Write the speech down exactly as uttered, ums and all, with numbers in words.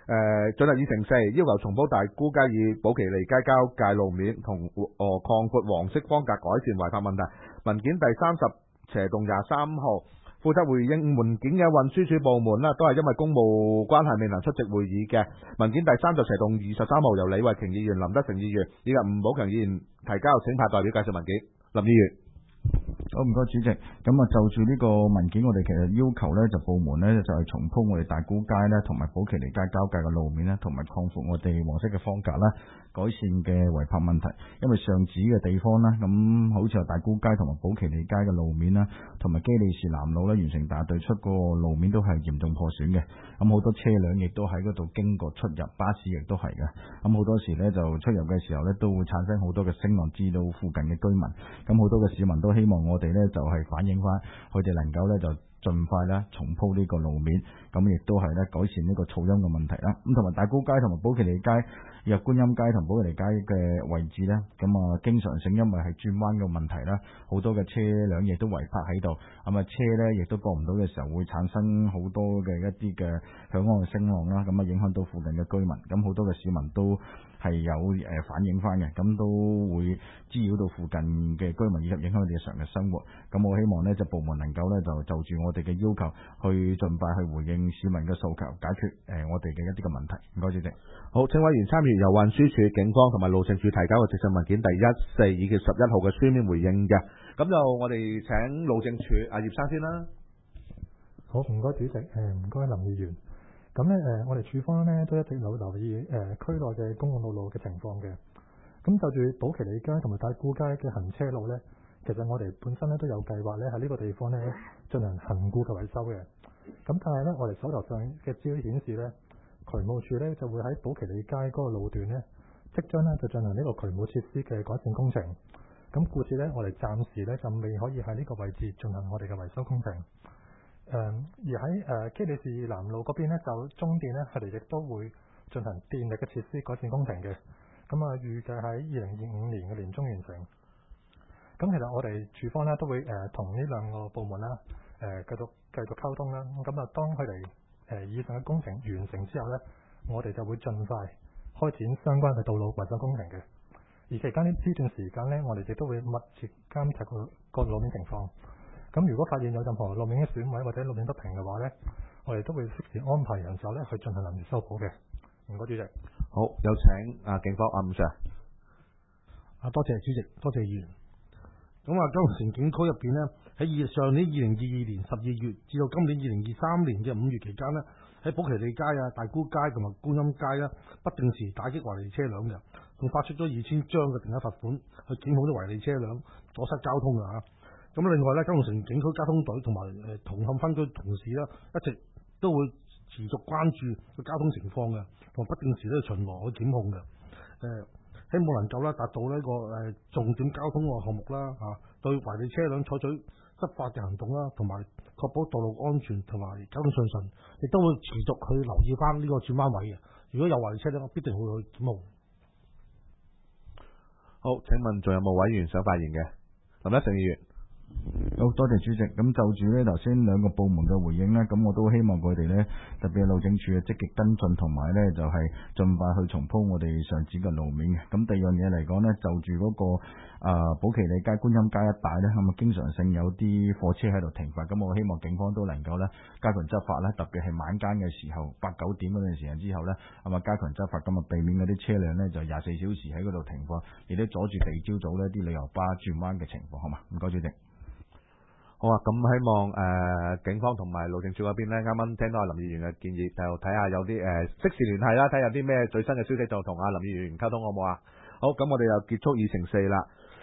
誒進入議程四，要求重鋪大沽街與寶其利街交界路面同呃擴闊黃色方格，改善違泊問題。文件第三十斜棟廿三號，負責回應文件嘅運輸署部門啦，都係因為公務關係未能出席會議嘅。文件第三十斜棟二十三號，由李慧瓊議員、林德成議員以及吳寶強議員提交，請派代表介紹文件。林議員。 好，唔該主席。咁啊，就住呢個文件，我哋其實要求呢就部門呢就係重鋪我哋大沽街呢同埋寶其利街交界嘅路面呢，同埋擴闊我哋黃色嘅方格啦，改善嘅違泊問題。因為上址嘅地方呢，咁好似係大沽街同埋寶其利街嘅路面啦，同埋基利士南路呢，完成大對出個路面都係嚴重破損嘅。咁好多車輛亦都喺嗰度經過出入，巴士亦都係嘅。咁好多時呢，就出入嘅時候呢，都會產生好多嘅聲浪，至到附近嘅居民。咁好多嘅市民都希望我哋呢就係反映翻，佢哋能夠呢就盡快咧重鋪呢個路面，咁亦都係咧改善呢個噪音嘅問題啦。咁同埋大沽街同埋寶其利街、若觀音街同寶其利街嘅位置呢，咁啊經常性因為係轉彎嘅問題啦，好多嘅車輛亦都違泊喺度，咁啊車呢亦都過唔到嘅時候，會產生好多嘅一啲嘅響安嘅聲浪啦，咁啊影響到附近嘅居民，咁好多嘅市民都係有誒反映翻嘅，咁都會滋擾到附近嘅居民，以及影響佢哋日常嘅生活。咁我希望呢，就部門能夠呢，就就住我哋嘅要求，去盡快去回應市民嘅訴求，解決誒我哋嘅一啲嘅問題。唔該主席。 好，請委員參與由運輸署、警方同埋路政署提交嘅直信文件第一、四以及十一號嘅書面回應嘅。咁就我哋請路政署阿葉生先啦。 好，唔該主席，誒唔該林議員。咁咧誒，我哋署方咧都一直有留意誒、呃、區內嘅公共道路嘅情況嘅。咁就住寶其利街同埋大沽街嘅行車路咧，其實我哋本身咧都有計劃咧喺呢個地方咧進行恆固嘅維修嘅。咁但係咧，我哋手頭上嘅資料顯示咧，渠務署咧就會喺寶其利街嗰個路段咧，即將咧就進行呢個渠務設施嘅改善工程。咁故此咧，我哋暫時咧就未可以喺呢個位置進行我哋嘅維修工程。誒、呃、而喺誒、呃、基利士南路嗰邊咧，就中電咧，佢哋亦都會進行電力嘅設施改善工程嘅。咁啊，預計喺二零二五年嘅年中完成。咁其實我哋署方咧都會誒同呢兩個部門啦，誒、呃、繼續繼續溝通啦。咁啊，當佢哋誒以上嘅工程完成之後咧，我哋就會盡快開展相關嘅道路維修工程嘅。而期間呢呢段時間咧，我哋亦都會密切監察個個路面情況。咁如果發現有任何路面嘅損毀或者路面不平嘅話咧，我哋都會適時安排人手咧去進行臨時修補嘅。唔該主席。 好，有請啊警方阿吳 Sir。 啊，多謝主席，多謝議員。咁啊，九龍城警區入邊呢，喺二上年二零二二年十二月至到今年二零二三年嘅五月期間呢，喺寶其利街啊、大沽街同埋觀音街啊，不定時打擊違例車輛嘅，仲發出咗二千張嘅定額罰款去檢控啲違例車輛，阻塞交通嘅嚇。咁另外咧，九龍城警區交通隊同埋誒紅磡分區同事啦，一直都會持續關注個交通情況嘅，同埋不定時咧巡邏去檢控嘅。誒、呃，希望能夠咧達到呢個誒重點交通個項目啦嚇、啊，對違例車輛採取執法嘅行動啦，同埋確保道路安全同埋交通順順，亦都會持續去留意翻呢個轉彎位嘅。如果有違例車輛，必定會去檢控。 好，請問仲有冇委員想發言嘅？林德成議員。 好多謝主席。咁就住呢頭先兩個部門嘅回應呢，咁我都希望佢哋呢，特別係路政署嘅積極跟進，同埋呢就係盡快去重鋪我哋上址嘅路面嘅。咁第二樣嘢嚟講呢，就住嗰、那個啊寶其利街、觀音街一帶呢，咁啊經常性有啲貨車喺度停泊，咁我希望警方都能夠呢加強執法啦，特別係晚間嘅時候，八九點嗰段時間之後呢，咁啊加強執法，咁啊避免嗰啲車輛呢就廿四小時喺嗰度停泊，亦都阻住第二朝早呢啲旅遊巴轉彎嘅情況，好嘛？唔該主席。 好啊，咁希望誒、呃、警方同埋路政署嗰邊咧，啱啱聽到阿林議員嘅建議，就睇下有啲誒即時聯繫啦，睇下有啲咩最新嘅消息就同阿林議員溝通，好唔好啊？好，咁我哋又結束議程四啦。